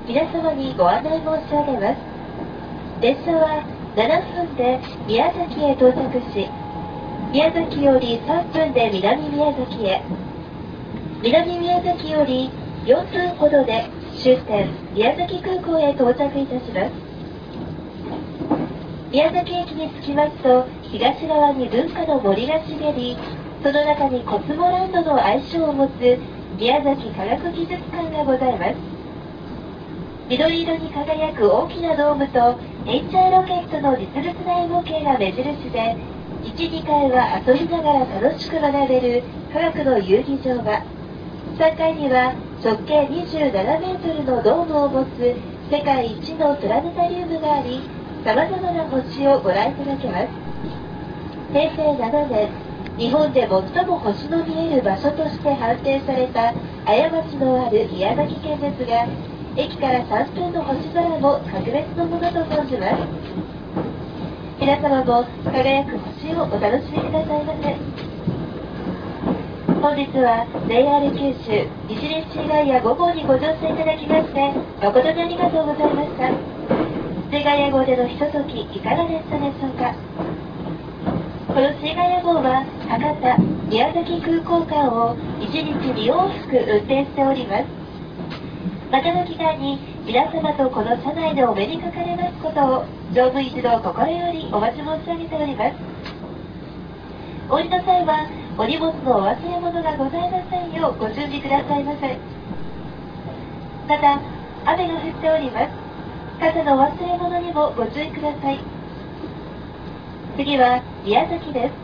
皆様にご案内申し上げます。列車は7分で宮崎へ到着し、宮崎より3分で南宮崎へ、南宮崎より4分ほどで終点宮崎空港へ到着いたします。宮崎駅に着きますと、東側に文化の森が茂り、その中にコスモランドの愛称を持つ宮崎科学技術館がございます。緑色に輝く大きなドームと HR ロケットの実物大模型が目印で、1、2階は遊びながら楽しく学べる科学の遊技場が、3階には直径27メートルのドームを持つ世界一のプラネタリウムがあり、様々な星をご覧いただけます。平成7年、日本で最も星の見える場所として判定された過ちのある宮崎県ですが、駅から3分の星空も格別のものと存じます。皆様も輝く星をお楽しみくださいませ。本日は JR 九州西日市ヶ谷5号にご乗車いただきまして誠にありがとうございました。市ヶ谷号でのひとときいかがでしたでしょうか。この市ヶ谷号は博多宮崎空港間を1日2往復運転しております。またの機会に皆様とこの車内でお目にかかれますことを乗務一同心よりお待ち申し上げております。お降りの際はお荷物のお忘れ物がございませんようご準備くださいませ。また雨が降っております。傘の忘れ物にもご注意ください。次は宮崎です。